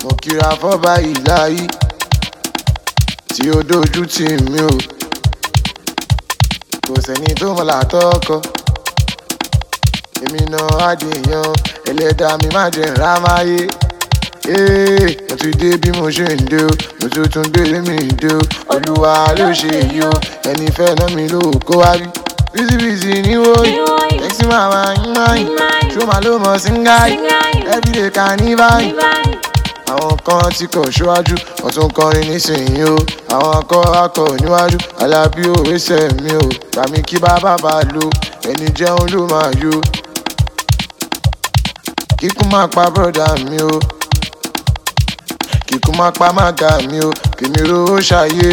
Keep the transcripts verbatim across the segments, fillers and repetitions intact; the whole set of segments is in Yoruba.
mo kíra fọ́ba ìláyí tí ó dojú tì mí o. Kò sẹ́ni tó mọ̀ látọ́kọ èmi náà àdéhùn ẹlẹ́dàá mi má jẹ́ ńlá máyé. Mo ti dé bí mo ṣe ń dé o, mo tún tún gbélé mi dé o. Olúwa ló ṣe èyí o, ẹni fẹ́ ná mi ló kó wá rí. Bísíbísí ní wòyí, tẹ́kisí màmá yín máyì, ṣó máa ló mọ̀ sí ń gáyì, everyday ká ní báyìí. Àwọn kan ti kọ̀ ṣíwájú, wọ́n tún kọrin nísìnyí o. Àwọn akọ akọ níwájú, Alábí òwe sẹ̀ mi o. Gbàmí kí bàbá bá lo, ẹni jẹun ló máa yó. Kíkú máa pa bọ́dà mi o, kíkú máa pa mága mi o, kèmí rówó ṣayé.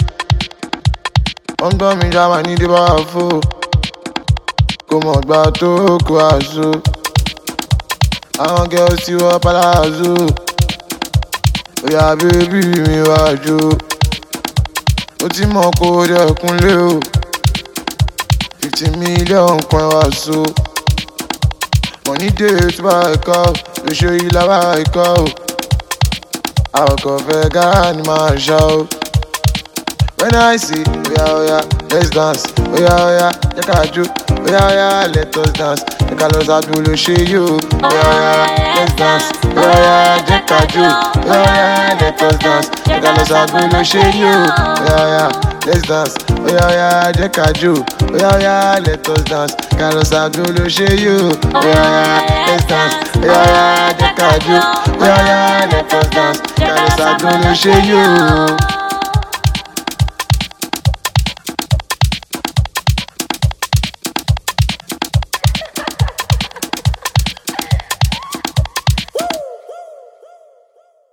Wọ́n gbọ́ mi já máa ní dé bá wà fò, kò mọ̀ gbà tó kó àṣọ. Àwọn girls ti wọ palazzo, oya bébí mi wá jó. Ó ti mọ̀ kó dẹkùn lé o, fifty million kan wá so. Money day tó bá ẹ̀ka o, lóṣù yìí lábá ẹ̀ka o. Àwọn kan fẹ́ gáà ni máa ṣá o. When I say, oya oya, let's dance. Oya oya, jẹ́ ká jó. Oya oya, let us dance. Jẹ́ ká lọ sábò ló ṣe yó. Oya oya, let's dance. Oya oya, jẹ́ ká jó. Oya oya, let us dance. Jẹ́ ká lọ sábò ló ṣe yó. Oya oya, let's dance. Oya oya, jẹ́ ká jó. Oya oya, let us dance. Jẹ́ ká lọ sábò ló ṣe yó. Oya oya, let's dance. Oya oya, jẹ́ ká jó. Oya oya, let us dance. Jẹ́ ká lọ sábò ló ṣe yó.